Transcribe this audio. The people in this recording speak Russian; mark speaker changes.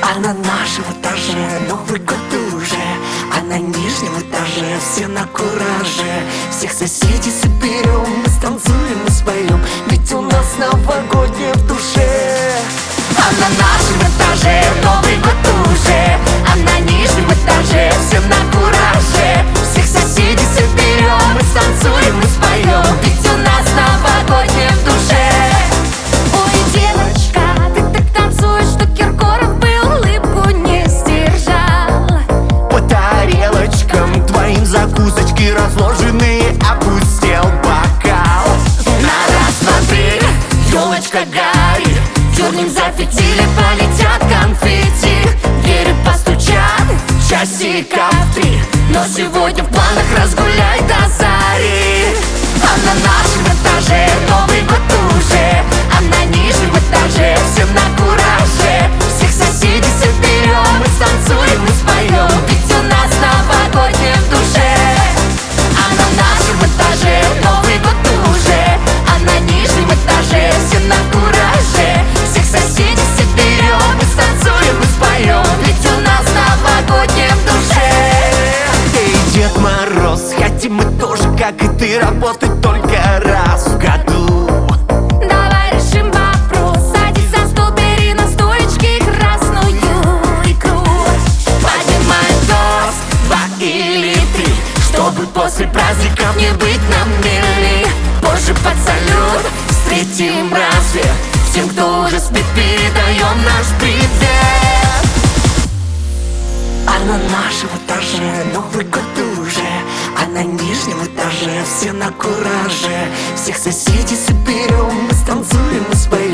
Speaker 1: А на нашем этаже Новый год уже, а на нижнем этаже все на кураже. Всех соседей соберем, мы станцуем и споем, ведь у нас новогоднее в душе. А на нашем этаже Новый год уже, а на нижнем этаже все на кураже. Всех соседей соберем, мы станцуем и споем, ведь у нас новогоднее в душе.
Speaker 2: Ой, девочка, ты так танцуешь, что Киркоров бы улыбку не сдержал.
Speaker 1: По тарелочкам твоим закусочки разложенные, опустел бокал. На раз, два, три, елочка горит, дернем за фитили, полетят конфетти. Двери постучат, часиков в 3, но сегодня в планах разгуляй до зари. А на нашем этаже Новый год уже, а на нижнем этаже все на кураже. Всех соседей соберем, мы станцуем и споем, ведь у нас новогоднее в душе. А на нашем этаже Новый год уже, а на нижнем этаже все на кураже. Всех соседей соберем, мы станцуем и споем, ведь у нас новогоднее в душе. Эй, Дед Мороз, хотим мы тоже, как и ты, работать только раз в году.
Speaker 2: Давай решим вопрос, садись за стол, бери на стоечке красную икру.
Speaker 1: Поднимаем тост, 2 или 3, чтобы после праздников не быть нам мили. Позже под салют встретим рассвет, тем, кто уже спит, передаем наш привет. А на нашем этаже Новый год уже, а на нижнем этаже все на кураже. Всех соседей соберем, мы станцуем и споем,